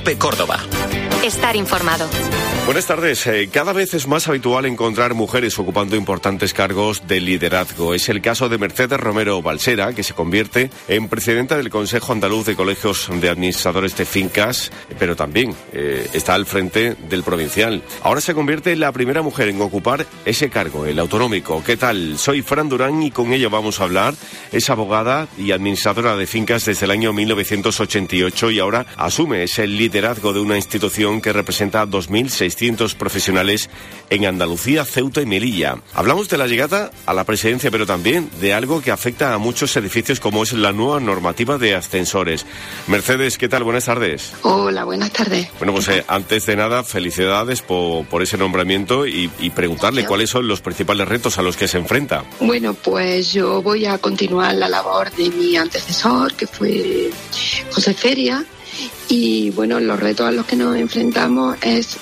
COPE Córdoba. Estar informado. Buenas tardes. Cada vez es más habitual encontrar mujeres ocupando importantes cargos de liderazgo. Es el caso de Mercedes Romero Balsera, que se convierte en presidenta del Consejo Andaluz de Colegios de Administradores de Fincas, pero también está al frente del provincial. Ahora se convierte en la primera mujer en ocupar ese cargo, el autonómico. ¿Qué tal? Soy Fran Durán y con ella vamos a hablar. Es abogada y administradora de fincas desde el año 1988 y ahora asume ese liderazgo de una institución que representa a 2.600 profesionales en Andalucía, Ceuta y Melilla. Hablamos de la llegada a la presidencia, pero también de algo que afecta a muchos edificios, como es la nueva normativa de ascensores. Mercedes, ¿qué tal? Buenas tardes. Hola, buenas tardes. Bueno, pues antes de nada, felicidades por ese nombramiento y preguntarle cuáles son los principales retos a los que se enfrenta. Bueno, pues yo voy a continuar la labor de mi antecesor, que fue José Feria. Y bueno, los retos a los que nos enfrentamos es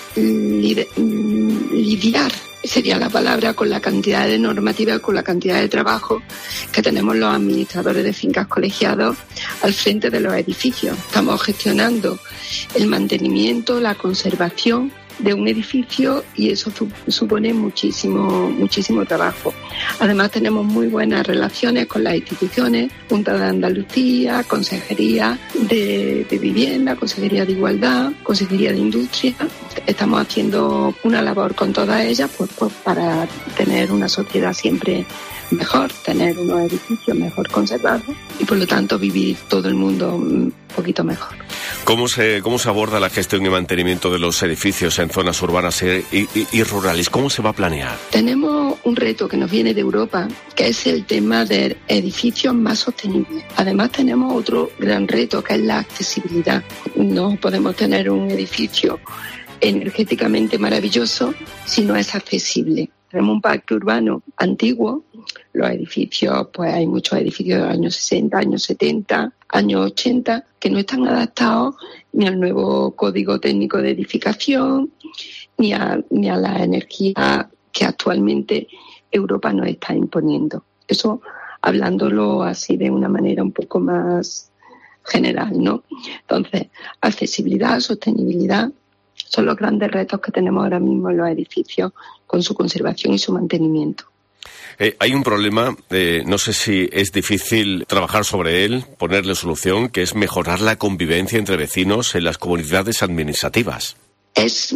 lidiar, sería la palabra, con la cantidad de normativa, con la cantidad de trabajo que tenemos los administradores de fincas colegiados al frente de los edificios. Estamos gestionando el mantenimiento, la conservación de un edificio y eso supone muchísimo trabajo. Además tenemos muy buenas relaciones con las instituciones, Junta de Andalucía, Consejería de Vivienda, Consejería de Igualdad, Consejería de Industria. Estamos haciendo una labor con todas ellas pues para tener una sociedad siempre mejor, tener unos edificios mejor conservados y por lo tanto vivir todo el mundo un poquito mejor. ¿Cómo se aborda la gestión y mantenimiento de los edificios en zonas urbanas y rurales? ¿Cómo se va a planear? Tenemos un reto que nos viene de Europa, que es el tema de edificios más sostenibles. Además tenemos otro gran reto, que es la accesibilidad. No podemos tener un edificio energéticamente maravilloso si no es accesible. Tenemos un parque urbano antiguo, los edificios, pues hay muchos edificios de los años 60, años 70, años 80, que no están adaptados ni al nuevo código técnico de edificación, ni a la energía que actualmente Europa nos está imponiendo. Eso hablándolo así de una manera un poco más general, ¿no? Entonces, accesibilidad, sostenibilidad, son los grandes retos que tenemos ahora mismo en los edificios con su conservación y su mantenimiento. Hay un problema, no sé si es difícil trabajar sobre él, ponerle solución, que es mejorar la convivencia entre vecinos en las comunidades administrativas. Es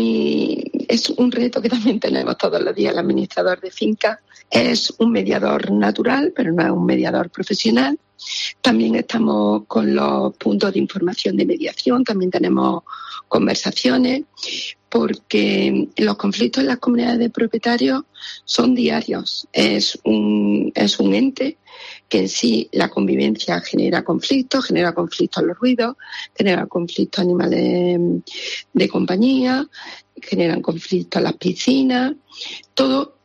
un reto que también tenemos todos los días el administrador de finca. Es un mediador natural, pero no es un mediador profesional. También estamos con los puntos de información de mediación, también tenemos conversaciones, porque los conflictos en las comunidades de propietarios son diarios. Es un ente que en sí la convivencia genera conflictos los ruidos, genera conflictos animales de compañía, generan conflictos las piscinas, todo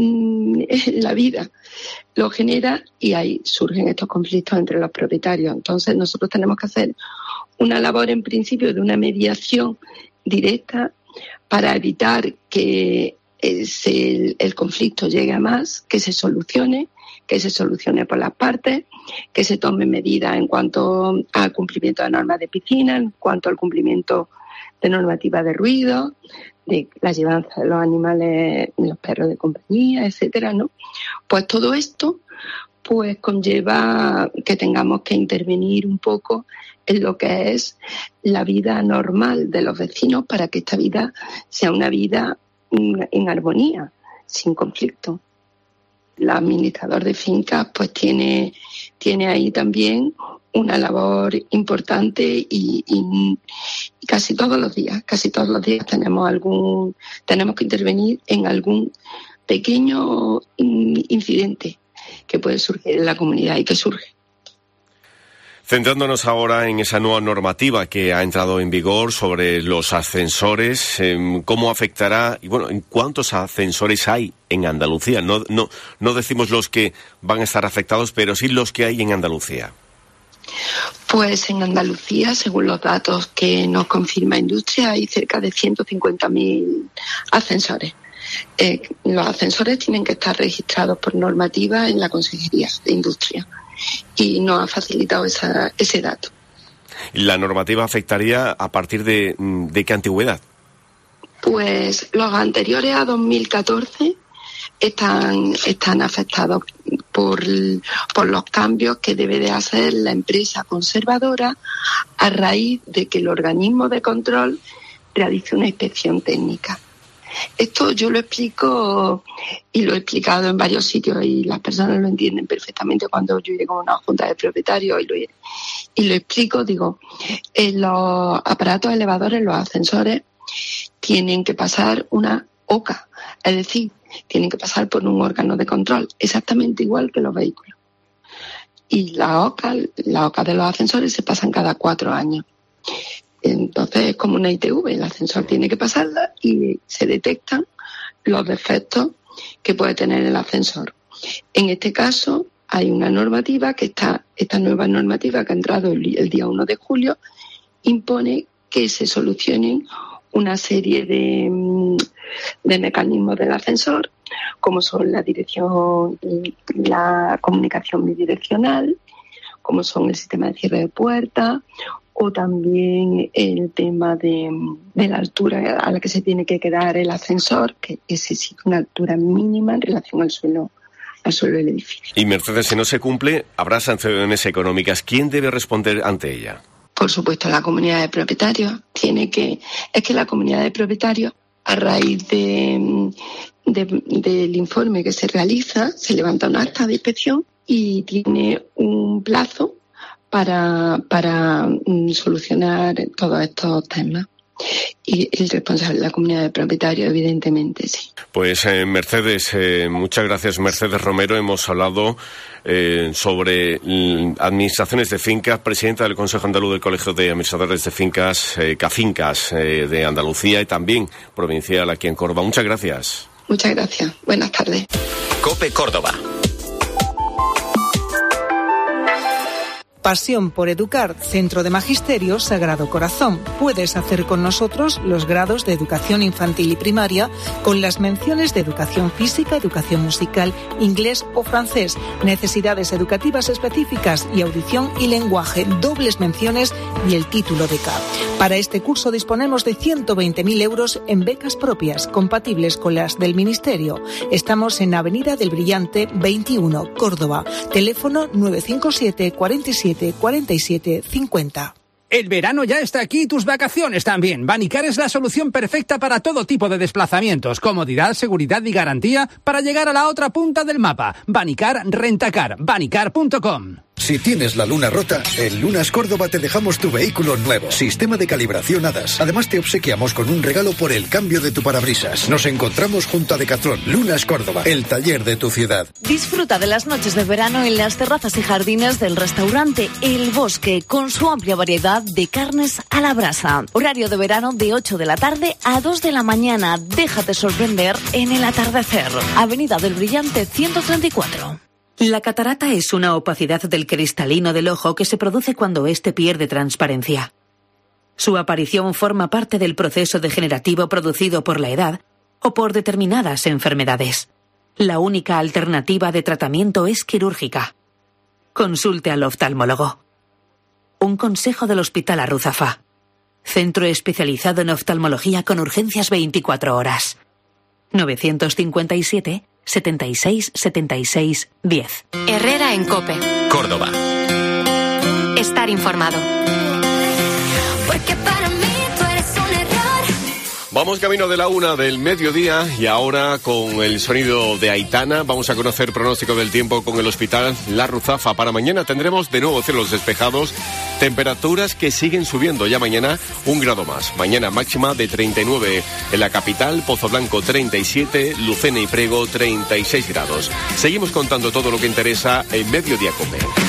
la vida lo genera y ahí surgen estos conflictos entre los propietarios. Entonces nosotros tenemos que hacer una labor en principio de una mediación directa para evitar que el conflicto llegue a más, que se solucione por las partes, que se tomen medidas en cuanto al cumplimiento de normas de piscina, en cuanto al cumplimiento de normativa de ruido, de la llevanza de los animales, los perros de compañía, etcétera, ¿no? Pues todo esto pues conlleva que tengamos que intervenir un poco en lo que es la vida normal de los vecinos para que esta vida sea una vida en armonía, sin conflicto. El administrador de fincas pues tiene ahí también una labor importante y casi todos los días tenemos que intervenir en algún pequeño incidente que puede surgir en la comunidad y que surge. Centrándonos ahora en esa nueva normativa que ha entrado en vigor sobre los ascensores, ¿cómo afectará? Y bueno, ¿en cuántos ascensores hay en Andalucía? No decimos los que van a estar afectados, pero sí los que hay en Andalucía. Pues en Andalucía, según los datos que nos confirma Industria, hay cerca de 150.000 ascensores. Los ascensores tienen que estar registrados por normativa en la Consejería de Industria y nos ha facilitado ese dato. ¿La normativa afectaría a partir de qué antigüedad? Pues los anteriores a 2014 están afectados por los cambios que debe de hacer la empresa conservadora a raíz de que el organismo de control realice una inspección técnica. Esto yo lo explico y lo he explicado en varios sitios y las personas lo entienden perfectamente cuando yo llego a una junta de propietarios y lo explico. Digo, en los aparatos elevadores, los ascensores, tienen que pasar una OCA, es decir, tienen que pasar por un órgano de control, exactamente igual que los vehículos. Y la OCA de los ascensores se pasan cada 4 años. Entonces es como una ITV, el ascensor tiene que pasarla y se detectan los defectos que puede tener el ascensor. En este caso hay una normativa esta nueva normativa que ha entrado el día 1 de julio, impone que se solucionen una serie de mecanismos del ascensor, como son la dirección y la comunicación bidireccional, como son el sistema de cierre de puertas, o también el tema de la altura a la que se tiene que quedar el ascensor, que existe una altura mínima en relación al suelo del edificio. Y Mercedes, si no se cumple, habrá sanciones económicas. ¿Quién debe responder ante ella? Por supuesto, la comunidad de propietarios. Es que la comunidad de propietarios, a raíz del informe que se realiza, se levanta un acta de inspección y tiene un plazo para solucionar todos estos temas. Y el responsable de la comunidad de propietarios, evidentemente, sí. Pues Mercedes, muchas gracias, Mercedes Romero. Hemos hablado sobre administraciones de fincas, presidenta del Consejo Andaluz del Colegio de Administradores de Fincas, CAFincas de Andalucía y también provincial aquí en Córdoba. Muchas gracias. Muchas gracias. Buenas tardes. COPE Córdoba. Pasión por Educar, Centro de Magisterio Sagrado Corazón. Puedes hacer con nosotros los grados de Educación Infantil y Primaria con las menciones de Educación Física, Educación Musical, Inglés o Francés, Necesidades Educativas Específicas y Audición y Lenguaje, dobles menciones y el título beca. Para este curso disponemos de 120.000 euros en becas propias, compatibles con las del Ministerio. Estamos en Avenida del Brillante 21, Córdoba. Teléfono 957 47 47 50. El verano ya está aquí y tus vacaciones también. Banicar es la solución perfecta para todo tipo de desplazamientos. Comodidad, seguridad y garantía para llegar a la otra punta del mapa. Banicar Rentacar. Banicar.com. Si tienes la luna rota, en Lunas Córdoba te dejamos tu vehículo nuevo. Sistema de calibración HADAS. Además te obsequiamos con un regalo por el cambio de tu parabrisas. Nos encontramos junto a Decathlon. Lunas Córdoba, el taller de tu ciudad. Disfruta de las noches de verano en las terrazas y jardines del restaurante El Bosque, con su amplia variedad de carnes a la brasa. Horario de verano de 8 de la tarde a 2 de la mañana. Déjate sorprender en el atardecer. Avenida del Brillante 134. La catarata es una opacidad del cristalino del ojo que se produce cuando éste pierde transparencia. Su aparición forma parte del proceso degenerativo producido por la edad o por determinadas enfermedades. La única alternativa de tratamiento es quirúrgica. Consulte al oftalmólogo. Un consejo del Hospital Arruzafa. Centro especializado en oftalmología con urgencias 24 horas. 957 76 76 10. Herrera en COPE. Córdoba. Estar informado. Porque para mí tú eres un error. Vamos camino de la 1 del mediodía y ahora con el sonido de Aitana vamos a conocer pronóstico del tiempo con el Hospital La Ruzafa. Para mañana tendremos de nuevo cielos despejados, temperaturas que siguen subiendo ya mañana 1 grado más. Mañana máxima de 39 en la capital, Pozo Blanco 37, Lucena y Prego 36 grados. Seguimos contando todo lo que interesa en Mediodía COPE.